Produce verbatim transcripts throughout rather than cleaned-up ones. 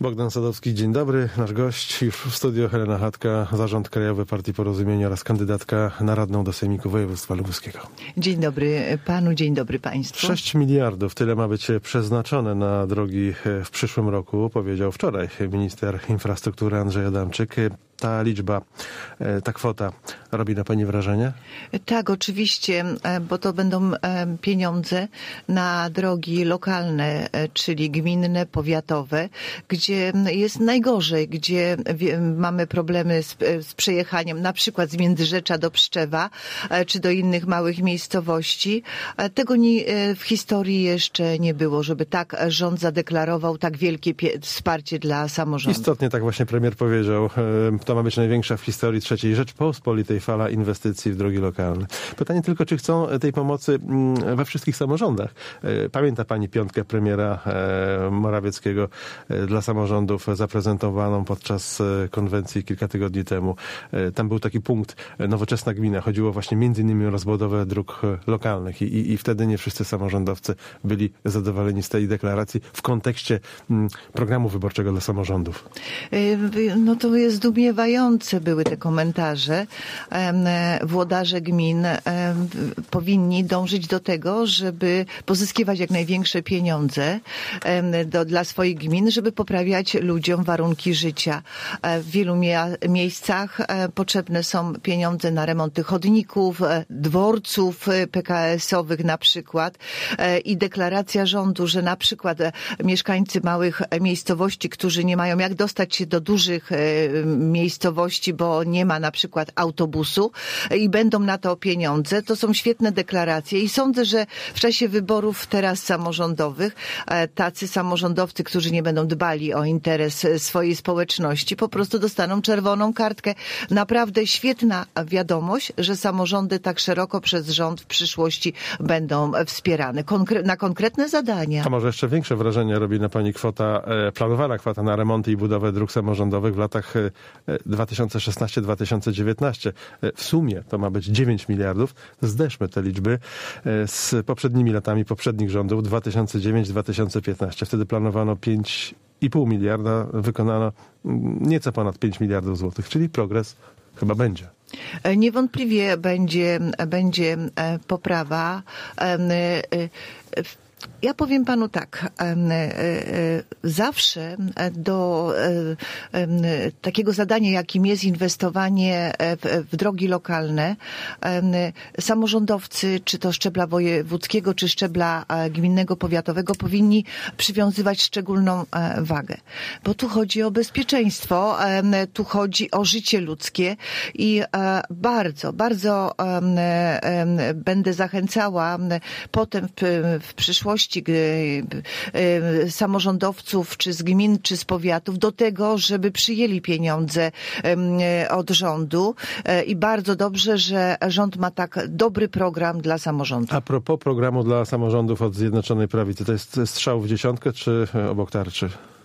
Bogdan Sadowski, dzień dobry. Nasz gość już w studio, Helena Chatka, Zarząd Krajowy Partii Porozumienia oraz kandydatka na radną do Sejmiku Województwa Lubuskiego. Dzień dobry panu, dzień dobry państwu. sześć miliardów, tyle ma być przeznaczone na drogi w przyszłym roku, powiedział wczoraj minister infrastruktury Andrzej Adamczyk. Ta liczba, ta kwota robi na pani wrażenie? Tak, oczywiście, bo to będą pieniądze na drogi lokalne, czyli gminne, powiatowe, gdzie jest najgorzej, gdzie mamy problemy z, z przejechaniem na przykład z Międzyrzecza do Pszczewa, czy do innych małych miejscowości. Tego nie, w historii jeszcze nie było, żeby tak rząd zadeklarował tak wielkie wsparcie dla samorządu. Istotnie tak właśnie premier powiedział. To ma być największa w historii trzeciej Rzeczpospolitej fala inwestycji w drogi lokalne. Pytanie tylko, czy chcą tej pomocy we wszystkich samorządach. Pamięta pani piątkę premiera Morawieckiego dla samorządów zaprezentowaną podczas konwencji kilka tygodni temu. Tam był taki punkt nowoczesna gmina. Chodziło właśnie między innymi o rozbudowę dróg lokalnych i, i, i wtedy nie wszyscy samorządowcy byli zadowoleni z tej deklaracji w kontekście programu wyborczego dla samorządów. No to jest zdumiewające były te komentarze. Włodarze gmin powinni dążyć do tego, żeby pozyskiwać jak największe pieniądze do, dla swoich gmin, żeby poprawiać ludziom warunki życia. W wielu mia- miejscach potrzebne są pieniądze na remonty chodników, dworców P K S owych na przykład i deklaracja rządu, że na przykład mieszkańcy małych miejscowości, którzy nie mają jak dostać się do dużych miejscowości, bo nie ma na przykład autobusu i będą na to pieniądze, to są świetne deklaracje i sądzę, że w czasie wyborów teraz samorządowych tacy samorządowcy, którzy nie będą dbali o interes swojej społeczności, po prostu dostaną czerwoną kartkę. Naprawdę świetna wiadomość, że samorządy tak szeroko przez rząd w przyszłości będą wspierane Konkre- na konkretne zadania. A może jeszcze większe wrażenie robi na pani kwota, planowana kwota na remonty i budowę dróg samorządowych w latach dwa tysiące szesnasty do dwa tysiące dziewiętnastego. W sumie to ma być dziewięć miliardów. Zderzmy te liczby z poprzednimi latami poprzednich rządów dwa tysiące dziewiąty do dwa tysiące piętnastego. Wtedy planowano pięć i pół miliarda, wykonano nieco ponad pięć miliardów złotych, czyli progres chyba będzie. Niewątpliwie będzie, będzie poprawa. Ja powiem panu tak, zawsze do takiego zadania, jakim jest inwestowanie w, w drogi lokalne, samorządowcy, czy to szczebla wojewódzkiego, czy szczebla gminnego, powiatowego, powinni przywiązywać szczególną wagę. Bo tu chodzi o bezpieczeństwo, tu chodzi o życie ludzkie i bardzo, bardzo będę zachęcała potem w, w przyszłości samorządowców, czy z gmin, czy z powiatów do tego, żeby przyjęli pieniądze od rządu i bardzo dobrze, że rząd ma tak dobry program dla samorządów. A propos programu dla samorządów od Zjednoczonej Prawicy, to jest strzał w dziesiątkę, czy obok tarczy?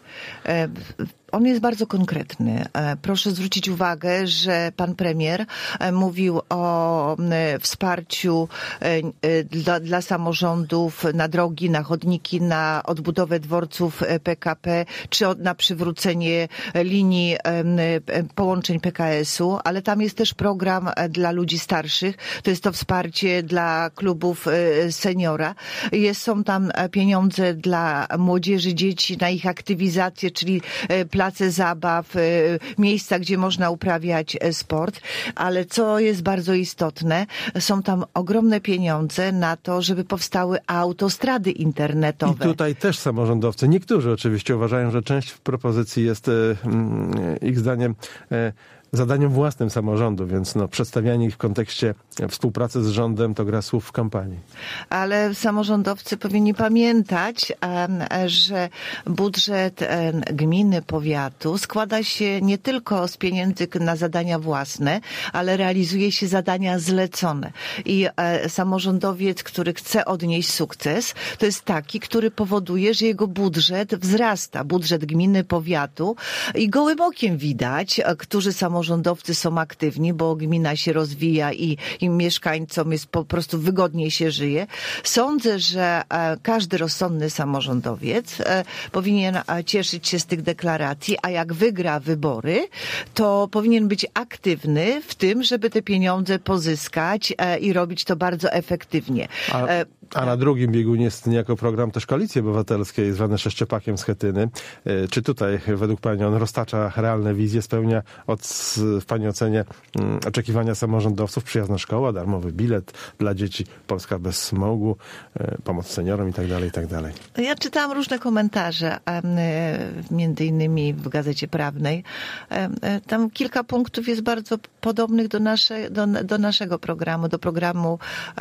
On jest bardzo konkretny. Proszę zwrócić uwagę, że pan premier mówił o wsparciu dla, dla samorządów na drogi, na chodniki, na odbudowę dworców P K P, czy na przywrócenie linii połączeń P K S u, ale tam jest też program dla ludzi starszych. To jest to wsparcie dla klubów seniora. Jest, są tam pieniądze dla młodzieży, dzieci, na ich aktywizację, czyli place zabaw, miejsca, gdzie można uprawiać sport, ale co jest bardzo istotne, są tam ogromne pieniądze na to, żeby powstały autostrady internetowe. I tutaj też samorządowcy, niektórzy oczywiście uważają, że część propozycji jest ich zdaniem zadaniem własnym samorządu, więc no, przedstawianie ich w kontekście współpracy z rządem to gra słów w kampanii. Ale samorządowcy powinni pamiętać, że budżet gminy, powiatu składa się nie tylko z pieniędzy na zadania własne, ale realizuje się zadania zlecone. I samorządowiec, który chce odnieść sukces, to jest taki, który powoduje, że jego budżet wzrasta. Budżet gminy, powiatu i gołym okiem widać, którzy samorządowcy samorządowcy są aktywni, bo gmina się rozwija i, i mieszkańcom jest po prostu wygodniej się żyje. Sądzę, że każdy rozsądny samorządowiec powinien cieszyć się z tych deklaracji, a jak wygra wybory, to powinien być aktywny w tym, żeby te pieniądze pozyskać i robić to bardzo efektywnie. A, a na drugim biegunie jest niejako program też Koalicji Obywatelskiej, zwany sześciopakiem Schetyny. Czy tutaj według pani on roztacza realne wizje, spełnia od, w pani ocenie oczekiwania samorządowców, przyjazna szkoła, darmowy bilet dla dzieci, Polska bez smogu, pomoc seniorom i tak dalej, i tak dalej. Ja czytałam różne komentarze, między innymi w Gazecie Prawnej. Tam kilka punktów jest bardzo podobnych do, nasze, do, do naszego programu, do programu,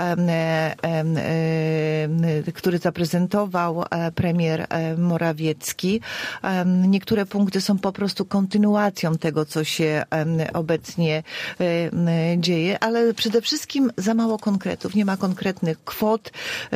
który zaprezentował premier Morawiecki. Niektóre punkty są po prostu kontynuacją tego, co się obecnie dzieje, ale przede wszystkim za mało konkretów. Nie ma konkretnych kwot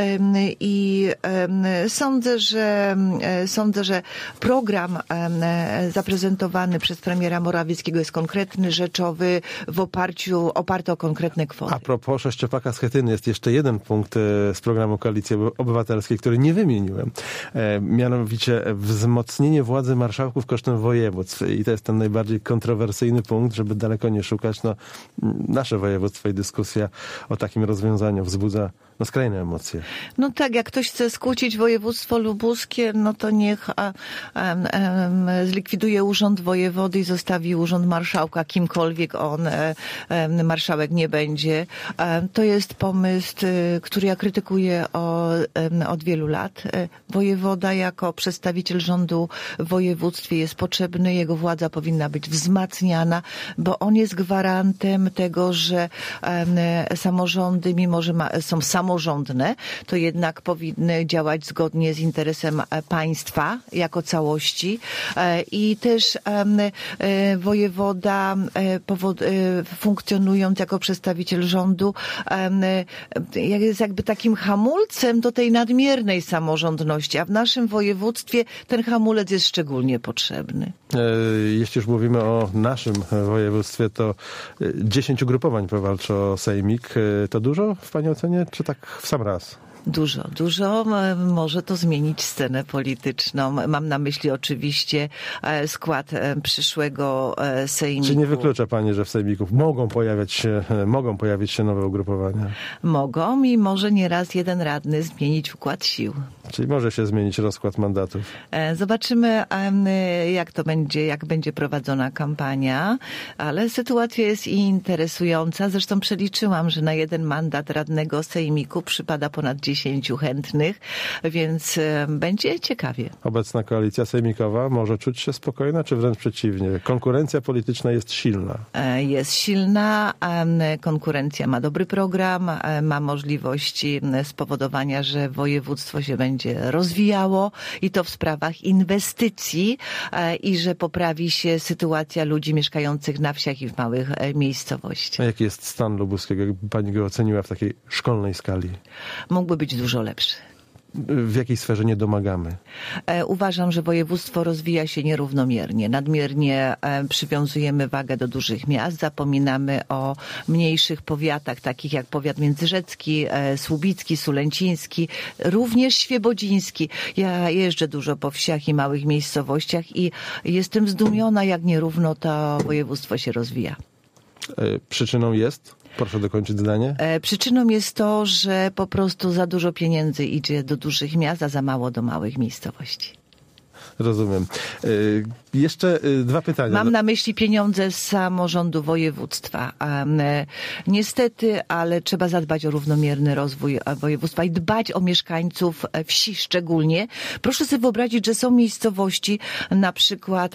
i sądzę, że sądzę, że program zaprezentowany przez premiera Morawieckiego jest konkretny, rzeczowy, w oparciu, oparty o konkretne kwoty. A propos sześciopaka Schetyny, jest jeszcze jeden punkt z programu Koalicji Obywatelskiej, który nie wymieniłem. Mianowicie wzmocnienie władzy marszałków kosztem województw. I to jest ten najbardziej kontrowersyjny punkt, żeby daleko nie szukać. No, nasze województwo i dyskusja o takim rozwiązaniu wzbudza no, skrajne emocje. No tak, jak ktoś chce skłócić województwo lubuskie, no to niech a, a, a, zlikwiduje urząd wojewody i zostawi urząd marszałka, kimkolwiek on, a, a, marszałek nie będzie. A, to jest pomysł, który ja krytykuję o, a, od wielu lat. Wojewoda jako przedstawiciel rządu w województwie jest potrzebny, jego władza powinna być wzmacniana, bo on jest gwarantem tego, że a, samorządy, mimo że ma, są samorządne, samorządne, to jednak powinny działać zgodnie z interesem państwa jako całości i też wojewoda funkcjonując jako przedstawiciel rządu jest jakby takim hamulcem do tej nadmiernej samorządności, a w naszym województwie ten hamulec jest szczególnie potrzebny. Jeśli już mówimy o naszym województwie, to dziesięć ugrupowań powalczy o sejmik. To dużo w pani ocenie, czy tak w sam raz? Dużo, dużo. Może to zmienić scenę polityczną. Mam na myśli oczywiście skład przyszłego sejmiku. Czy nie wyklucza pani, że w sejmiku mogą pojawiać się, mogą pojawić się nowe ugrupowania? Mogą i może nieraz jeden radny zmienić układ sił. Czyli może się zmienić rozkład mandatów. Zobaczymy, jak to będzie, jak będzie prowadzona kampania, ale sytuacja jest interesująca. Zresztą przeliczyłam, że na jeden mandat radnego sejmiku przypada ponad dziesięciu chętnych, więc będzie ciekawie. Obecna koalicja sejmikowa może czuć się spokojna, czy wręcz przeciwnie? Konkurencja polityczna jest silna. Jest silna, konkurencja ma dobry program, ma możliwości spowodowania, że województwo się będzie rozwijało i to w sprawach inwestycji i że poprawi się sytuacja ludzi mieszkających na wsiach i w małych miejscowościach. A jaki jest stan lubuskiego, jakby pani go oceniła w takiej szkolnej skali? Mógłby być dużo lepszy. W jakiej sferze nie domagamy? Uważam, że województwo rozwija się nierównomiernie. Nadmiernie przywiązujemy wagę do dużych miast, zapominamy o mniejszych powiatach, takich jak powiat międzyrzecki, słubicki, sulęciński, również świebodziński. Ja jeżdżę dużo po wsiach i małych miejscowościach i jestem zdumiona, jak nierówno to województwo się rozwija. Przyczyną jest? Proszę dokończyć zdanie. Przyczyną jest to, że po prostu za dużo pieniędzy idzie do dużych miast, a za mało do małych miejscowości. Rozumiem. Jeszcze dwa pytania. Mam na myśli pieniądze z samorządu województwa. Niestety, ale trzeba zadbać o równomierny rozwój województwa i dbać o mieszkańców wsi szczególnie. Proszę sobie wyobrazić, że są miejscowości, na przykład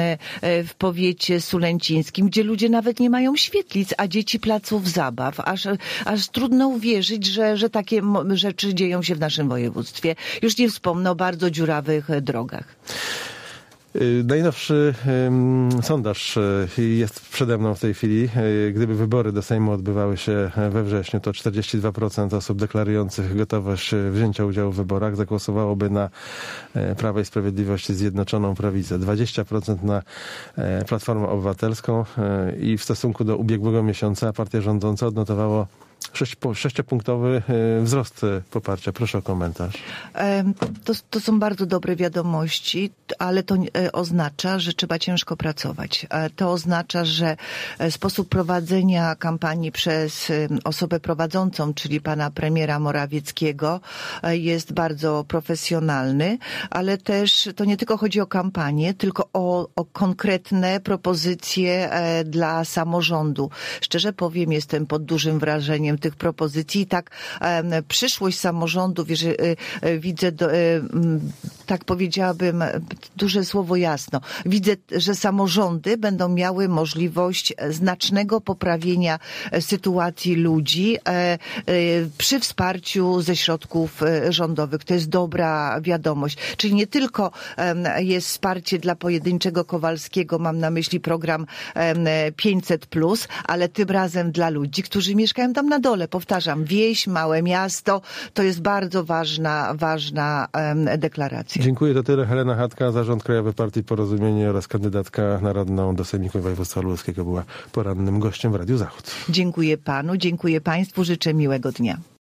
w powiecie sulęcińskim, gdzie ludzie nawet nie mają świetlic, a dzieci placów zabaw. Aż, aż trudno uwierzyć, że, że takie rzeczy dzieją się w naszym województwie. Już nie wspomnę o bardzo dziurawych drogach. Najnowszy um, sondaż jest przede mną w tej chwili. Gdyby wybory do Sejmu odbywały się we wrześniu, to czterdzieści dwa procent osób deklarujących gotowość wzięcia udziału w wyborach zagłosowałoby na Prawo i Sprawiedliwość i Zjednoczoną Prawicę. dwadzieścia procent na Platformę Obywatelską i w stosunku do ubiegłego miesiąca partia rządząca odnotowało sześciopunktowy wzrost poparcia. Proszę o komentarz. To, to są bardzo dobre wiadomości, ale to oznacza, że trzeba ciężko pracować. To oznacza, że sposób prowadzenia kampanii przez osobę prowadzącą, czyli pana premiera Morawieckiego, jest bardzo profesjonalny, ale też to nie tylko chodzi o kampanię, tylko o, o konkretne propozycje dla samorządu. Szczerze powiem, jestem pod dużym wrażeniem tych propozycji. Tak, e, przyszłość samorządu, wiesz, e, e, widzę, do, e, tak powiedziałabym, duże słowo jasno. Widzę, że samorządy będą miały możliwość znacznego poprawienia sytuacji ludzi e, e, przy wsparciu ze środków rządowych. To jest dobra wiadomość. Czyli nie tylko e, jest wsparcie dla pojedynczego Kowalskiego, mam na myśli program e, pięćset plus, ale tym razem dla ludzi, którzy mieszkają tam na dole. Powtarzam, wieś, małe miasto, to jest bardzo ważna, ważna um, deklaracja. Dziękuję, to tyle. Helena Chatka, Zarząd Krajowy Partii Porozumienie oraz kandydatka na radną do Sejmiku Województwa Lubelskiego była porannym gościem w Radiu Zachód. Dziękuję panu, dziękuję państwu, życzę miłego dnia.